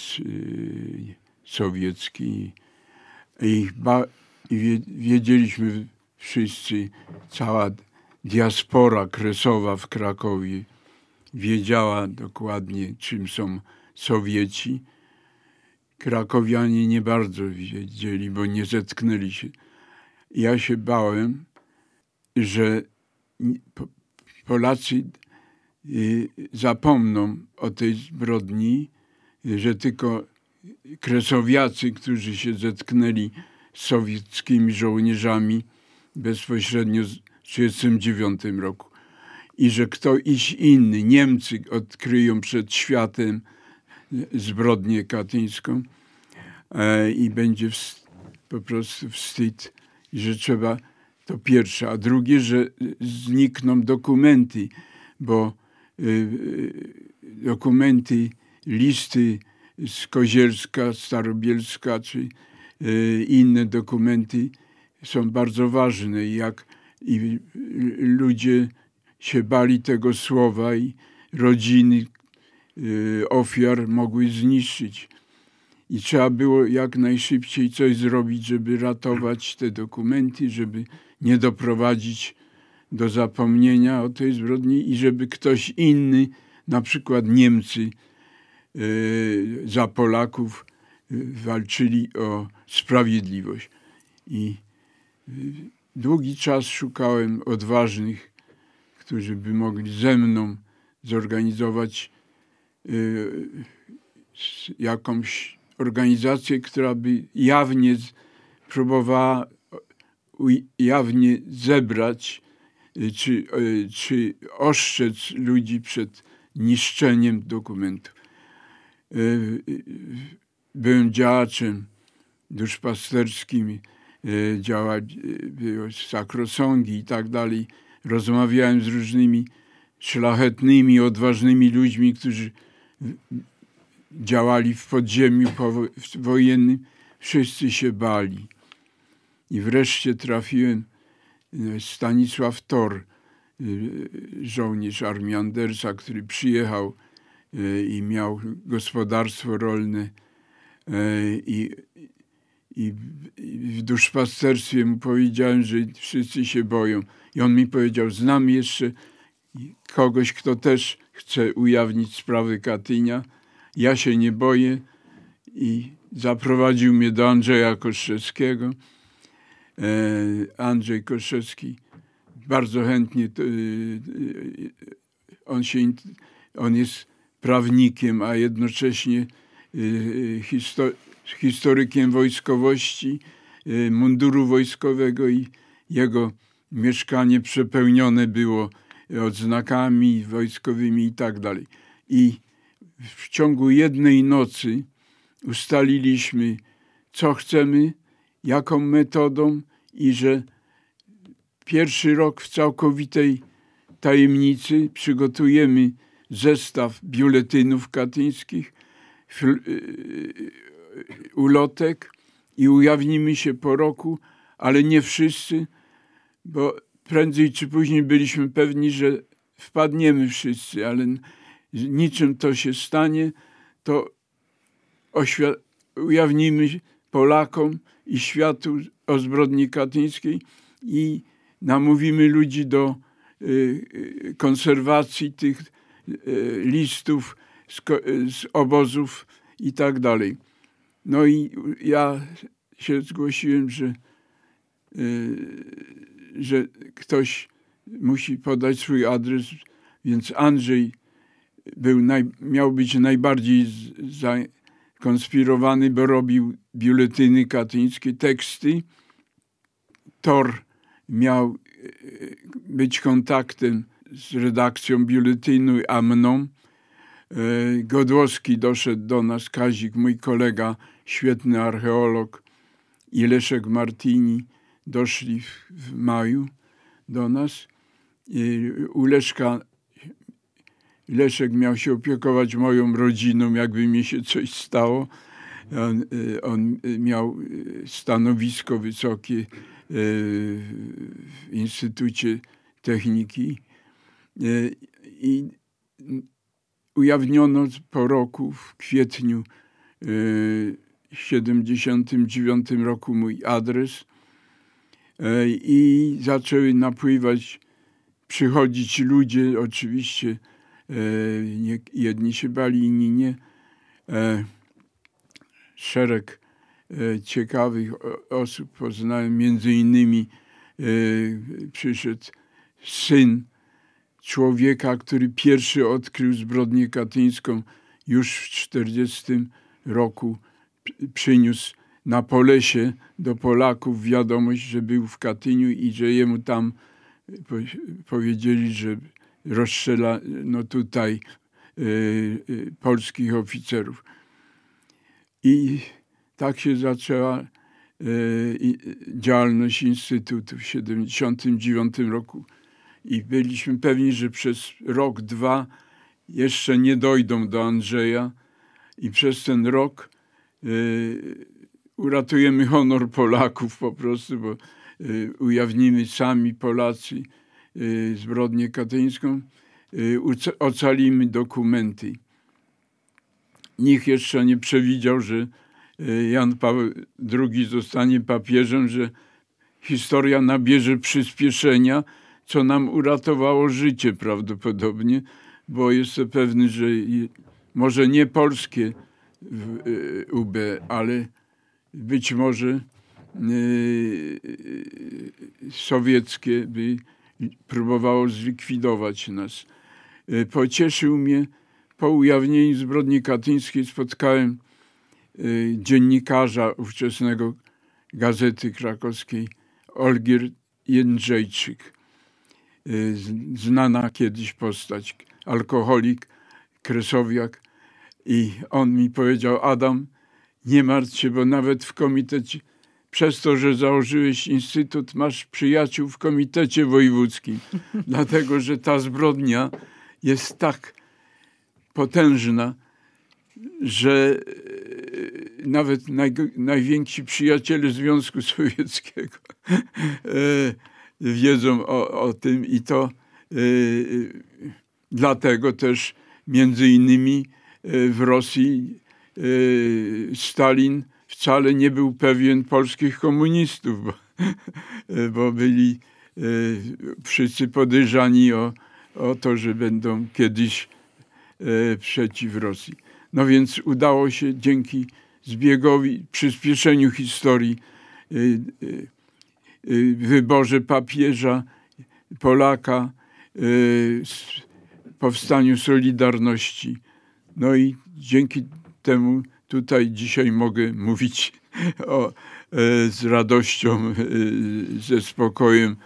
sowiecki. I, ba- i wiedzieliśmy wszyscy, cała diaspora kresowa w Krakowie wiedziała dokładnie, czym są Sowieci. Krakowianie nie bardzo wiedzieli, bo nie zetknęli się. Ja się bałem, że Polacy zapomną o tej zbrodni, że tylko kresowiacy, którzy się zetknęli sowieckimi żołnierzami bezpośrednio w tysiąc dziewięćset trzydziestym dziewiątym roku. I że ktoś inny, Niemcy, odkryją przed światem zbrodnię katyńską e, i będzie w, po prostu wstyd, i że trzeba, to pierwsze, a drugie, że znikną dokumenty, bo y, y, dokumenty, listy z Kozielska, Starobielska, czy y, inne dokumenty są bardzo ważne. I jak i y, ludzie się bali tego słowa i rodziny y, ofiar mogły zniszczyć. I trzeba było jak najszybciej coś zrobić, żeby ratować te dokumenty, żeby nie doprowadzić do zapomnienia o tej zbrodni i żeby ktoś inny, na przykład Niemcy, y, za Polaków y, walczyli o sprawiedliwość. I y, długi czas szukałem odważnych, którzy by mogli ze mną zorganizować y, jakąś organizację, która by jawnie próbowała jawnie zebrać czy, czy ostrzec ludzi przed niszczeniem dokumentów. Byłem działaczem duszpasterskim, działać sakrosągi i tak dalej. Rozmawiałem z różnymi szlachetnymi, odważnymi ludźmi, którzy działali w podziemiu wojennym. Wszyscy się bali. I wreszcie trafiłem Stanisław Thor, żołnierz armii Andersa, który przyjechał i miał gospodarstwo rolne i, i w duszpasterstwie mu powiedziałem, że wszyscy się boją. I on mi powiedział, znam jeszcze kogoś, kto też chce ujawnić sprawę Katynia. Ja się nie boję i zaprowadził mnie do Andrzeja Koszewskiego. Andrzej Koszewski bardzo chętnie, on, się, on jest prawnikiem, a jednocześnie historykiem wojskowości, munduru wojskowego i jego mieszkanie przepełnione było odznakami wojskowymi i tak dalej. I w ciągu jednej nocy ustaliliśmy, co chcemy, jaką metodą i że pierwszy rok w całkowitej tajemnicy przygotujemy zestaw biuletynów katyńskich, ulotek i ujawnimy się po roku, ale nie wszyscy, bo prędzej czy później byliśmy pewni, że wpadniemy wszyscy, ale niczym to się stanie, to oświ- ujawnimy Polakom i światu o zbrodni katyńskiej i namówimy ludzi do y, konserwacji tych y, listów z, z obozów i tak dalej. No i ja się zgłosiłem, że, y, że ktoś musi podać swój adres, więc Andrzej był naj, miał być najbardziej zakonspirowany, bo robił biuletyny katyńskie, teksty. Thor miał być kontaktem z redakcją biuletynu, a mną. Godłowski doszedł do nas, Kazik, mój kolega, świetny archeolog, i Leszek Martini doszli w, w maju do nas. I u Leszka Leszek miał się opiekować moją rodziną, jakby mi się coś stało. On, on miał stanowisko wysokie w Instytucie Techniki i ujawniono po roku, w kwietniu siedemdziesiątym dziewiątym roku mój adres i zaczęły napływać, przychodzić ludzie, oczywiście jedni się bali, inni nie. Szereg ciekawych osób poznałem, między innymi przyszedł syn człowieka, który pierwszy odkrył zbrodnię katyńską, już w czterdziestym roku przyniósł na Polesie do Polaków wiadomość, że był w Katyniu i że jemu tam po, powiedzieli, że rozstrzela no tutaj y, y, polskich oficerów. I tak się zaczęła y, działalność Instytutu w tysiąc dziewięćset siedemdziesiątym dziewiątym roku. I byliśmy pewni, że przez rok, dwa jeszcze nie dojdą do Andrzeja i przez ten rok y, uratujemy honor Polaków po prostu, bo y, ujawnimy sami Polacy y, zbrodnię katyńską, y, ocalimy dokumenty. Nikt jeszcze nie przewidział, że y, Jan Paweł drugi zostanie papieżem, że historia nabierze przyspieszenia, co nam uratowało życie prawdopodobnie, bo jestem pewny, że może nie polskie U B, ale być może sowieckie by próbowało zlikwidować nas. Pocieszył mnie, po ujawnieniu zbrodni katyńskiej spotkałem dziennikarza ówczesnego Gazety Krakowskiej, Olgierd Jędrzejczyk. Znana kiedyś postać, alkoholik, kresowiak. I on mi powiedział: Adam, nie martw się, bo nawet w komitecie, przez to, że założyłeś instytut, masz przyjaciół w komitecie wojewódzkim. Dlatego, że ta zbrodnia jest tak potężna, że nawet naj, najwięksi przyjaciele Związku Sowieckiego wiedzą o, o tym i to y, dlatego też między innymi y, w Rosji y, Stalin wcale nie był pewien polskich komunistów, bo, bo byli y, wszyscy podejrzani o, o to, że będą kiedyś y, przeciw Rosji. No więc udało się dzięki zbiegowi, przyspieszeniu historii, y, y, wyborze papieża Polaka, powstaniu Solidarności. No i dzięki temu tutaj dzisiaj mogę mówić o, z radością, ze spokojem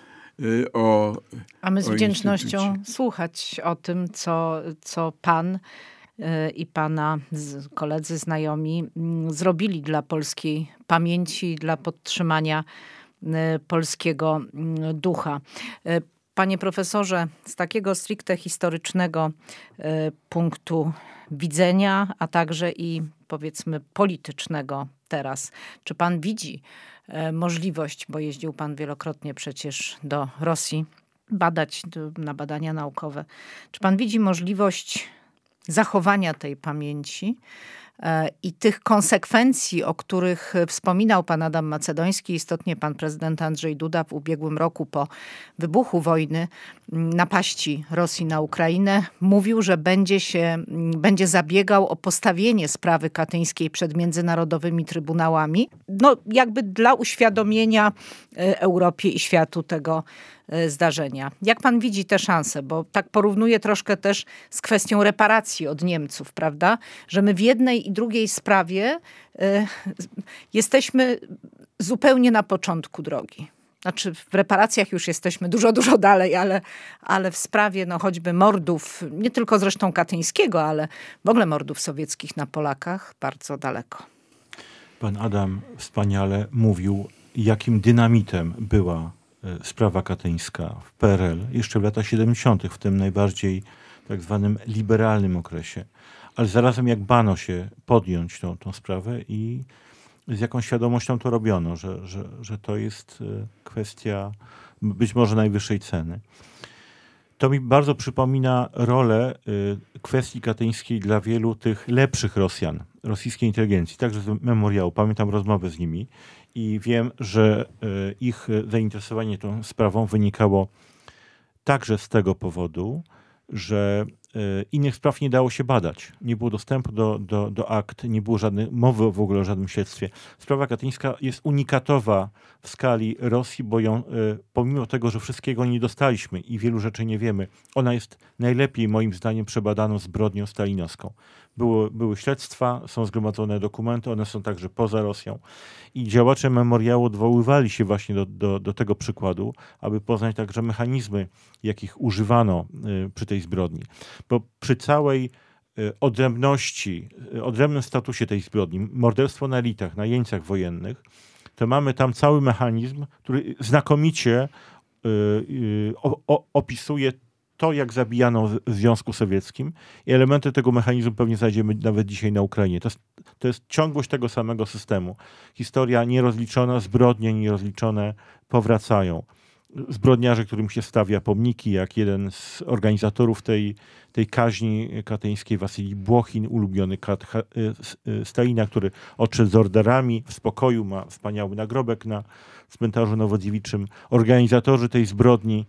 o A my z o wdzięcznością instytucie. słuchać o tym, co, co pan i pana koledzy, znajomi zrobili dla polskiej pamięci, dla podtrzymania polskiego ducha. Panie profesorze, z takiego stricte historycznego punktu widzenia, a także i powiedzmy politycznego teraz, czy pan widzi możliwość, bo jeździł pan wielokrotnie przecież do Rosji badać, na badania naukowe, czy pan widzi możliwość zachowania tej pamięci i tych konsekwencji, o których wspominał pan Adam Macedoński, istotnie pan prezydent Andrzej Duda w ubiegłym roku po wybuchu wojny, napaści Rosji na Ukrainę, mówił, że będzie się, będzie zabiegał o postawienie sprawy katyńskiej przed międzynarodowymi trybunałami, no jakby dla uświadomienia Europie i światu tego zdarzenia. Jak pan widzi te szanse? Bo tak porównuję troszkę też z kwestią reparacji od Niemców, prawda? Że my w jednej i drugiej sprawie y, jesteśmy zupełnie na początku drogi. Znaczy w reparacjach już jesteśmy dużo, dużo dalej, ale, ale w sprawie no, choćby mordów, nie tylko zresztą katyńskiego, ale w ogóle mordów sowieckich na Polakach, bardzo daleko. Pan Adam wspaniale mówił, jakim dynamitem była sprawa katyńska w P R L jeszcze w latach siedemdziesiątych, w tym najbardziej tak zwanym liberalnym okresie. Ale zarazem jak bano się podjąć tą, tą sprawę i z jaką świadomością to robiono, że, że, że to jest kwestia być może najwyższej ceny. To mi bardzo przypomina rolę kwestii katyńskiej dla wielu tych lepszych Rosjan, rosyjskiej inteligencji, także z memoriału. Pamiętam rozmowę z nimi i wiem, że ich zainteresowanie tą sprawą wynikało także z tego powodu, że innych spraw nie dało się badać. Nie było dostępu do, do, do akt, nie było żadnej mowy w ogóle o żadnym śledztwie. Sprawa katyńska jest unikatowa w skali Rosji, bo ją, pomimo tego, że wszystkiego nie dostaliśmy i wielu rzeczy nie wiemy, ona jest najlepiej moim zdaniem przebadaną zbrodnią stalinowską. Było, były śledztwa, są zgromadzone dokumenty, one są także poza Rosją. I działacze memoriału odwoływali się właśnie do, do, do tego przykładu, aby poznać także mechanizmy, jakich używano y, przy tej zbrodni. Bo przy całej y, odrębności, y, odrębnym statusie tej zbrodni, morderstwo na elitach, na jeńcach wojennych, to mamy tam cały mechanizm, który znakomicie y, y, o, o, opisuje to, jak zabijano w Związku Sowieckim, i elementy tego mechanizmu pewnie znajdziemy nawet dzisiaj na Ukrainie. To jest, to jest ciągłość tego samego systemu. Historia nierozliczona, zbrodnie nierozliczone powracają. Zbrodniarze, którym się stawia pomniki, jak jeden z organizatorów tej, tej kaźni katyńskiej, Wasylij Błochin, ulubiony kat, ha, Stalina, który odszedł z orderami w spokoju, ma wspaniały nagrobek na cmentarzu nowodziewiczym. Organizatorzy tej zbrodni,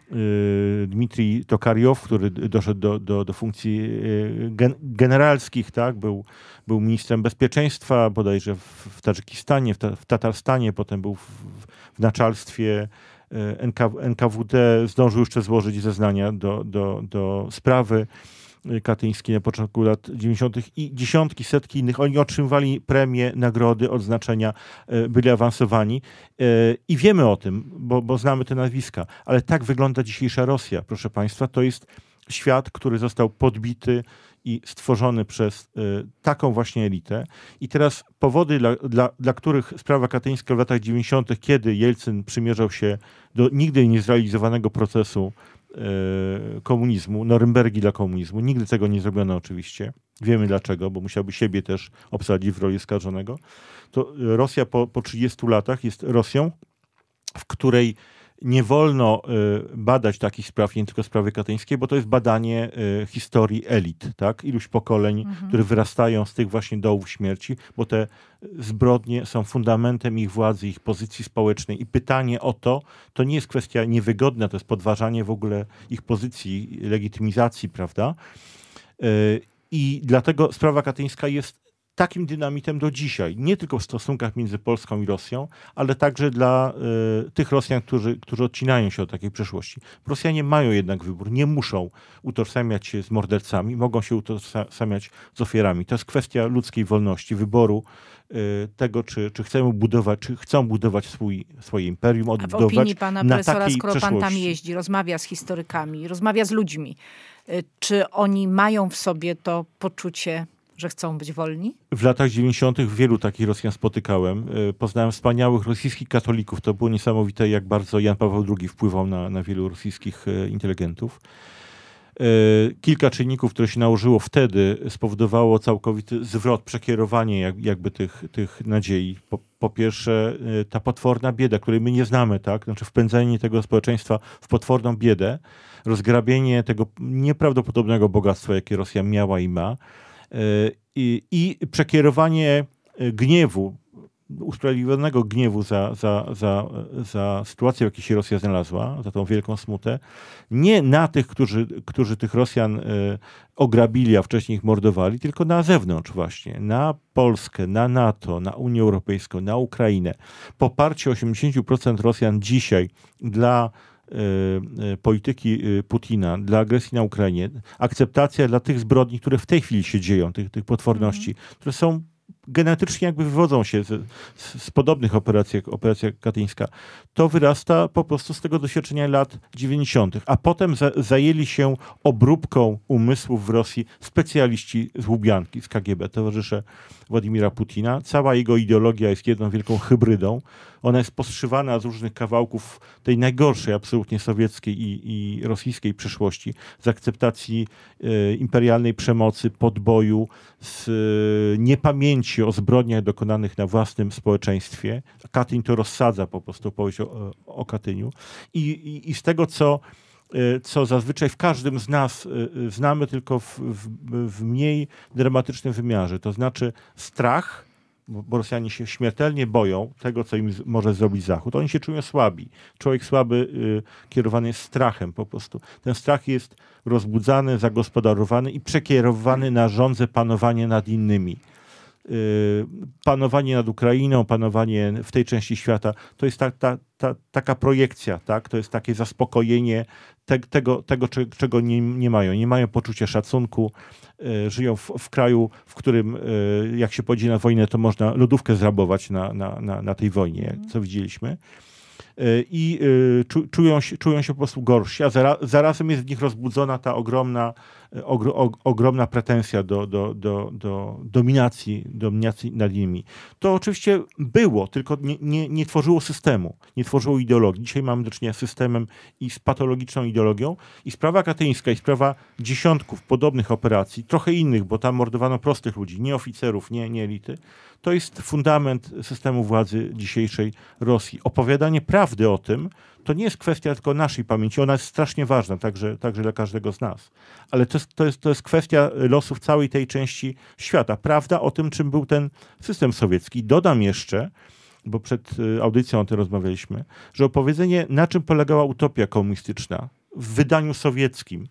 y, Dmitrij Tokariow, który doszedł do, do, do funkcji y, gen, generalskich, tak? był, był ministrem bezpieczeństwa bodajże w, w Tadżykistanie, w, ta, w Tatarstanie, potem był w, w naczelstwie N K W D, zdążył jeszcze złożyć zeznania do, do, do sprawy katyńskiej na początku lat dziewięćdziesiątych i dziesiątki, setki innych. Oni otrzymywali premie, nagrody, odznaczenia, byli awansowani i wiemy o tym, bo, bo znamy te nazwiska. Ale tak wygląda dzisiejsza Rosja, proszę Państwa. To jest świat, który został podbity i stworzony przez y, taką właśnie elitę. I teraz powody, dla, dla, dla których sprawa katyńska w latach dziewięćdziesiątych, kiedy Jelcyn przymierzał się do nigdy niezrealizowanego procesu y, komunizmu, Norymbergi dla komunizmu, nigdy tego nie zrobiono oczywiście. Wiemy dlaczego, bo musiałby siebie też obsadzić w roli oskarżonego. To Rosja po, po trzydziestu latach jest Rosją, w której nie wolno y, badać takich spraw, nie tylko sprawy katyńskiej, bo to jest badanie y, historii elit, tak? Iluś pokoleń, mhm. które wyrastają z tych właśnie dołów śmierci, bo te zbrodnie są fundamentem ich władzy, ich pozycji społecznej. I pytanie o to, to nie jest kwestia niewygodna, to jest podważanie w ogóle ich pozycji, legitymizacji, prawda? Y, I dlatego sprawa katyńska jest takim dynamitem do dzisiaj. Nie tylko w stosunkach między Polską i Rosją, ale także dla y, tych Rosjan, którzy, którzy odcinają się od takiej przeszłości. Rosjanie mają jednak wybór. Nie muszą utożsamiać się z mordercami, mogą się utożsamiać z ofiarami. To jest kwestia ludzkiej wolności, wyboru y, tego, czy, czy chcemy budować, czy chcą budować swój, swoje imperium, odbudować. A w opinii pana na profesora, takiej skoro pan tam jeździ, rozmawia z historykami, rozmawia z ludźmi, y, czy oni mają w sobie to poczucie, że chcą być wolni? W latach dziewięćdziesiątych wielu takich Rosjan spotykałem. Poznałem wspaniałych rosyjskich katolików. To było niesamowite, jak bardzo Jan Paweł drugi wpływał na, na wielu rosyjskich inteligentów. Kilka czynników, które się nałożyło wtedy, spowodowało całkowity zwrot, przekierowanie jak, jakby tych, tych nadziei. Po, po pierwsze, ta potworna bieda, której my nie znamy, tak? Znaczy wpędzenie tego społeczeństwa w potworną biedę, rozgrabienie tego nieprawdopodobnego bogactwa, jakie Rosja miała i ma, I, i przekierowanie gniewu, usprawiedliwionego gniewu za, za, za, za sytuację, w jakiej się Rosja znalazła, za tą wielką smutę, nie na tych, którzy, którzy tych Rosjan y, ograbili, a wcześniej ich mordowali, tylko na zewnątrz właśnie, na Polskę, na NATO, na Unię Europejską, na Ukrainę. Poparcie osiemdziesiąt procent Rosjan dzisiaj dla polityki Putina, dla agresji na Ukrainie, akceptacja dla tych zbrodni, które w tej chwili się dzieją, tych, tych potworności, mm. które są genetycznie jakby wywodzą się z, z, z podobnych operacji jak operacja katyńska, to wyrasta po prostu z tego doświadczenia lat dziewięćdziesiątych. A potem za, zajęli się obróbką umysłów w Rosji specjaliści z Łubianki, z K G B, towarzysze Władimira Putina. Cała jego ideologia jest jedną wielką hybrydą. Ona jest poszywana z różnych kawałków tej najgorszej, absolutnie sowieckiej i, i rosyjskiej przeszłości, z akceptacji e, imperialnej przemocy, podboju, z e, niepamięci o zbrodniach dokonanych na własnym społeczeństwie. Katyń to rozsadza po prostu opowieść o, o Katyniu. I, i, i z tego, co co zazwyczaj w każdym z nas znamy, tylko w, w, w mniej dramatycznym wymiarze. To znaczy strach, bo Rosjanie się śmiertelnie boją tego, co im może zrobić Zachód. Oni się czują słabi. Człowiek słaby y, kierowany jest strachem po prostu. Ten strach jest rozbudzany, zagospodarowany i przekierowany na żądzę panowania nad innymi. panowanie nad Ukrainą, panowanie w tej części świata, to jest ta, ta, ta, taka projekcja, tak? To jest takie zaspokojenie te, tego, tego, czego nie, nie mają. Nie mają poczucia szacunku, żyją w, w kraju, w którym jak się pojedzie na wojnę, to można lodówkę zrabować na, na, na, na tej wojnie, co widzieliśmy. I czu, czują, się, czują się po prostu gorsi, a zara, zarazem jest w nich rozbudzona ta ogromna, ogro, og, ogromna pretensja do, do, do, do dominacji, dominacji nad nimi. To oczywiście było, tylko nie, nie, nie tworzyło systemu, nie tworzyło ideologii. Dzisiaj mamy do czynienia z systemem i z patologiczną ideologią. I sprawa katyńska i sprawa dziesiątków podobnych operacji, trochę innych, bo tam mordowano prostych ludzi, nie oficerów, nie, nie elity. To jest fundament systemu władzy dzisiejszej Rosji. Opowiadanie prawdy o tym to nie jest kwestia tylko naszej pamięci. Ona jest strasznie ważna, także, także dla każdego z nas. Ale to jest, to, jest, to jest kwestia losów całej tej części świata. Prawda o tym, czym był ten system sowiecki. Dodam jeszcze, bo przed audycją o tym rozmawialiśmy, że opowiedzenie, na czym polegała utopia komunistyczna w wydaniu sowieckim,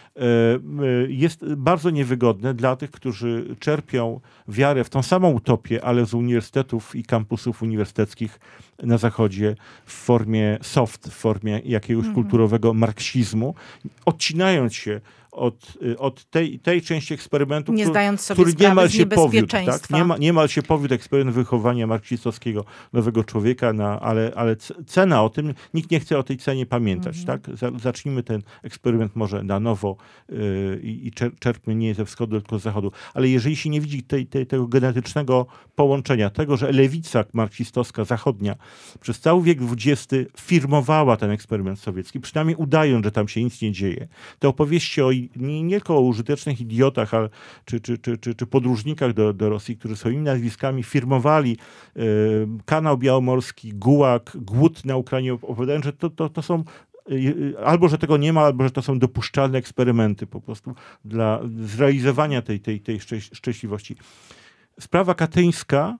jest bardzo niewygodne dla tych, którzy czerpią wiarę w tą samą utopię, ale z uniwersytetów i kampusów uniwersyteckich na Zachodzie w formie soft, w formie jakiegoś mm. kulturowego marksizmu, odcinając się od, od tej, tej części eksperymentu, nie który, zdając sobie który niemal się powiódł. Tak? Nie ma, niemal się powiódł eksperyment wychowania marksistowskiego nowego człowieka, na, ale, ale cena o tym, nikt nie chce o tej cenie pamiętać. Mm. Tak? Zacznijmy ten eksperyment może na nowo yy, i czerpmy nie ze wschodu, tylko z zachodu. Ale jeżeli się nie widzi tej, tej, tego genetycznego połączenia, tego, że lewica marksistowska, zachodnia przez cały wiek dwudziesty firmowała ten eksperyment sowiecki, przynajmniej udając, że tam się nic nie dzieje. Te opowieści o nie, nie tylko o użytecznych idiotach, ale, czy, czy, czy, czy, czy podróżnikach do, do Rosji, którzy swoimi nazwiskami firmowali e, kanał białomorski, gułag, głód na Ukrainie, opowiadają, że to, to, to są albo, że tego nie ma, albo, że to są dopuszczalne eksperymenty po prostu dla zrealizowania tej, tej, tej szczęśliwości. Sprawa katyńska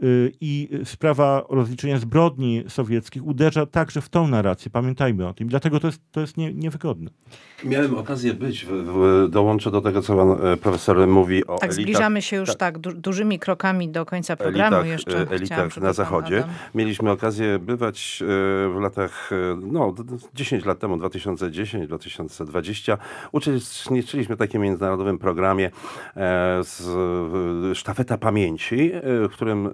i sprawa rozliczenia zbrodni sowieckich uderza także w tą narrację. Pamiętajmy o tym. I dlatego to jest, to jest nie, niewygodne. Miałem okazję być, w, w, dołączę do tego, co pan profesor mówi o tak, elitach. Zbliżamy się już tak, tak du, dużymi krokami do końca programu. Elitach, jeszcze elitach na Zachodzie. Adam. Mieliśmy okazję bywać w latach, no dziesięć lat temu, dwa tysiące dziesiąty do dwa tysiące dwudziestego. Uczestniczyliśmy w takim międzynarodowym programie z Sztafeta Pamięci, w którym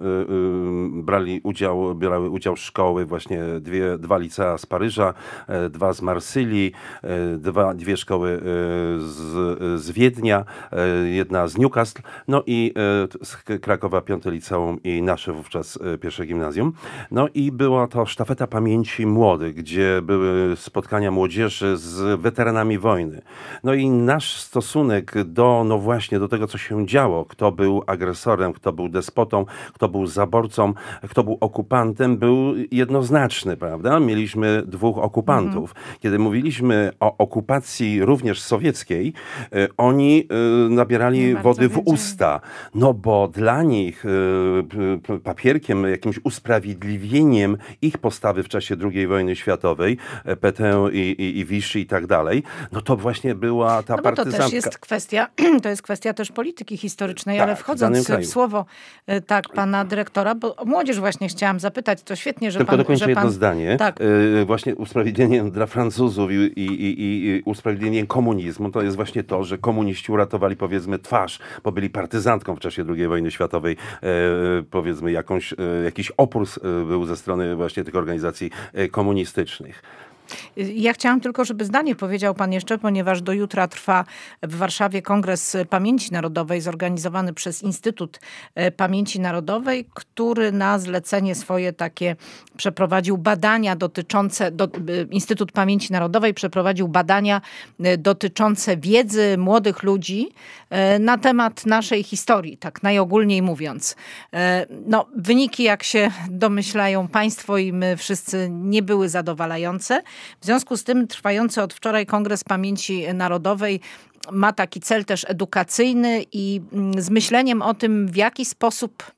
brali udział, brały udział szkoły, właśnie dwie, dwa licea z Paryża, dwa z Marsylii, dwa, dwie szkoły z, z Wiednia, jedna z Newcastle, no i z Krakowa piąte liceum i nasze wówczas pierwsze gimnazjum. No i była to Sztafeta Pamięci Młodych, gdzie były spotkania młodzieży z weteranami wojny. No i nasz stosunek do, no właśnie, do tego, co się działo, kto był agresorem, kto był despotą, kto był zaborcą, kto był okupantem, był jednoznaczny, prawda? Mieliśmy dwóch okupantów. Mhm. Kiedy mówiliśmy o okupacji również sowieckiej, y, oni y, nabierali wody w usta. No bo dla nich y, y, papierkiem, jakimś usprawiedliwieniem ich postawy w czasie drugiej wojny światowej, Pétain i, i, i Vichy i tak dalej, no to właśnie była ta no partyzantka. To też jest kwestia, to jest kwestia też polityki historycznej, tak, ale wchodząc w, w słowo tak pana dyrektora, bo o młodzież właśnie chciałam zapytać, to świetnie, że Tylko pan... Tylko dokończę że pan, jedno zdanie. Tak. Yy, właśnie usprawiedliwieniem dla Francuzów i, i, i, i usprawiedliwieniem komunizmu to jest właśnie to, że komuniści uratowali, powiedzmy, twarz, bo byli partyzantką w czasie drugiej wojny światowej. Yy, powiedzmy, jakąś, yy, jakiś opór yy, był ze strony właśnie tych organizacji yy, komunistycznych. Ja chciałam tylko, żeby zdanie powiedział pan jeszcze, ponieważ do jutra trwa w Warszawie Kongres Pamięci Narodowej zorganizowany przez Instytut Pamięci Narodowej, który na zlecenie swoje takie przeprowadził badania dotyczące, do, Instytut Pamięci Narodowej przeprowadził badania dotyczące wiedzy młodych ludzi na temat naszej historii, tak najogólniej mówiąc. No, wyniki, jak się domyślają państwo i my wszyscy, nie były zadowalające. W związku z tym trwający od wczoraj Kongres Pamięci Narodowej ma taki cel też edukacyjny i z myśleniem o tym, w jaki sposób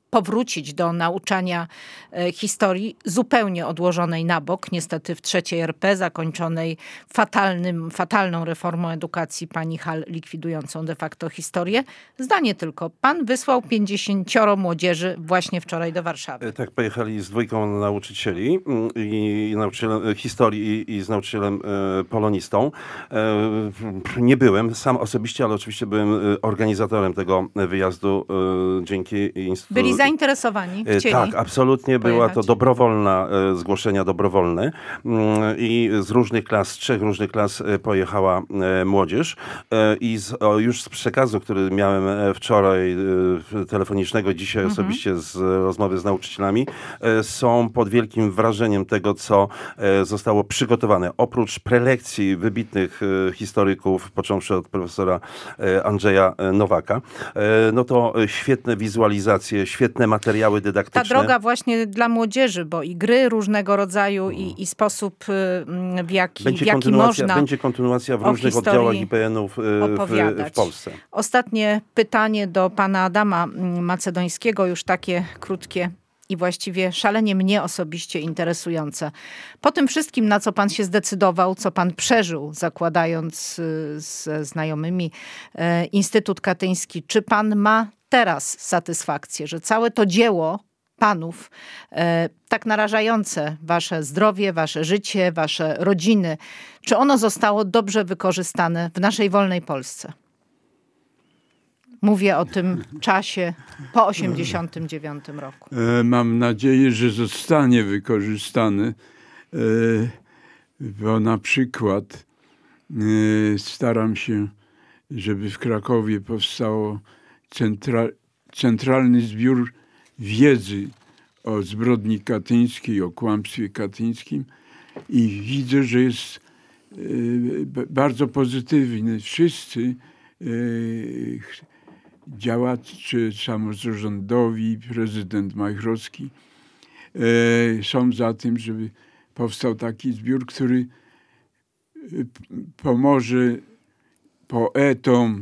powrócić do nauczania e, historii zupełnie odłożonej na bok, niestety w trzeciej R P, zakończonej fatalnym, fatalną reformą edukacji pani Hall, likwidującą de facto historię. Zdanie tylko, pan wysłał pięćdziesięcioro młodzieży właśnie wczoraj do Warszawy. Tak, pojechali z dwójką nauczycieli i, i nauczycielem historii i, i z nauczycielem e, polonistą. E, nie byłem sam osobiście, ale oczywiście byłem organizatorem tego wyjazdu e, dzięki Instytutowi. Byli zainteresowani, chcieli Tak, absolutnie pojechać. była to dobrowolna, zgłoszenia dobrowolne i z różnych klas, z trzech różnych klas pojechała młodzież i z, o, już z przekazu, który miałem wczoraj telefonicznego, dzisiaj mhm. osobiście z rozmowy z nauczycielami, są pod wielkim wrażeniem tego, co zostało przygotowane. Oprócz prelekcji wybitnych historyków, począwszy od profesora Andrzeja Nowaka, no to świetne wizualizacje, świetne materiały dydaktyczne. Ta droga właśnie dla młodzieży, bo i gry różnego rodzaju i, i sposób, w jaki, będzie w jaki kontynuacja, można Będzie kontynuacja w różnych oddziałach I P N-ów w, w Polsce. Ostatnie pytanie do pana Adama Macedońskiego, już takie krótkie i właściwie szalenie mnie osobiście interesujące. Po tym wszystkim, na co pan się zdecydował, co pan przeżył, zakładając ze znajomymi Instytut Katyński, czy pan ma teraz satysfakcję, że całe to dzieło panów, e, tak narażające wasze zdrowie, wasze życie, wasze rodziny, czy ono zostało dobrze wykorzystane w naszej wolnej Polsce? Mówię o tym czasie po osiemdziesiątym dziewiątym roku. E, mam nadzieję, że zostanie wykorzystane, e, bo na przykład e, staram się, żeby w Krakowie powstało centra, centralny zbiór wiedzy o zbrodni katyńskiej, o kłamstwie katyńskim i widzę, że jest y, bardzo pozytywny. Wszyscy y, działacze samorządowi, prezydent Majchrowski y, są za tym, żeby powstał taki zbiór, który y, pomoże poetom,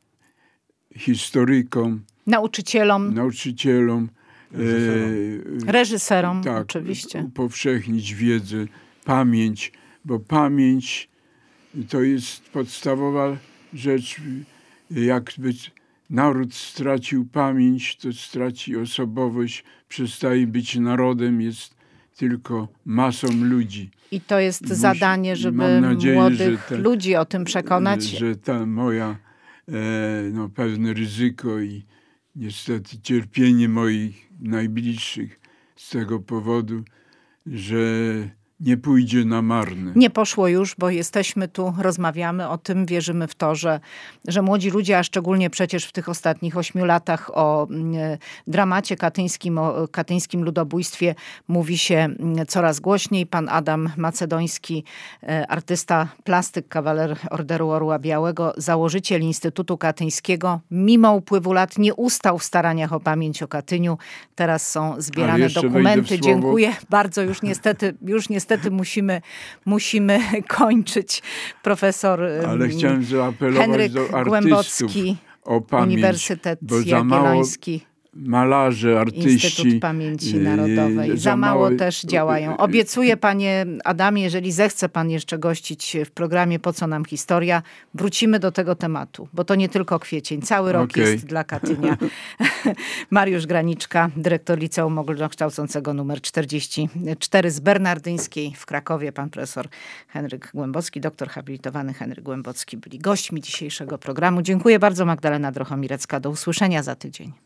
historykom, nauczycielom, nauczycielom, reżyserom, e, reżyserom tak, oczywiście. upowszechnić wiedzę, pamięć, bo pamięć to jest podstawowa rzecz. Jakby naród stracił pamięć, to straci osobowość, przestaje być narodem, jest tylko masą ludzi. I to jest Musi, zadanie, żeby nadzieję, młodych te, ludzi o tym przekonać. Że ta moja e, no, pewne ryzyko i niestety cierpienie moich najbliższych z tego powodu, że nie pójdzie na marne. Nie poszło już, bo jesteśmy tu, rozmawiamy o tym, wierzymy w to, że, że młodzi ludzie, a szczególnie przecież w tych ostatnich ośmiu latach o e, dramacie katyńskim, o katyńskim ludobójstwie mówi się coraz głośniej. Pan Adam Macedoński, e, artysta, plastyk, kawaler Orderu Orła Białego, założyciel Instytutu Katyńskiego, mimo upływu lat nie ustał w staraniach o pamięć o Katyniu. Teraz są zbierane dokumenty. Dziękuję bardzo. Już niestety, już niestety Niestety musimy, musimy kończyć. Profesor Ale chciałem zaapelować Henryk do artystów Głębocki, o pamięć, Uniwersytet bo za mało Jagielloński, malarze, artyści, Instytut Pamięci Narodowej. Za, za mało też działają. Obiecuję, panie Adamie, jeżeli zechce pan jeszcze gościć w programie Po co nam historia, wrócimy do tego tematu, bo to nie tylko kwiecień. Cały rok okay. jest dla Katynia. Mariusz Graniczka, dyrektor Liceum Ogólnokształcącego numer czterdzieści cztery z Bernardyńskiej w Krakowie. Pan profesor Henryk Głębocki, doktor habilitowany Henryk Głębocki byli gośćmi dzisiejszego programu. Dziękuję bardzo. Magdalena Drochomirecka. Do usłyszenia za tydzień.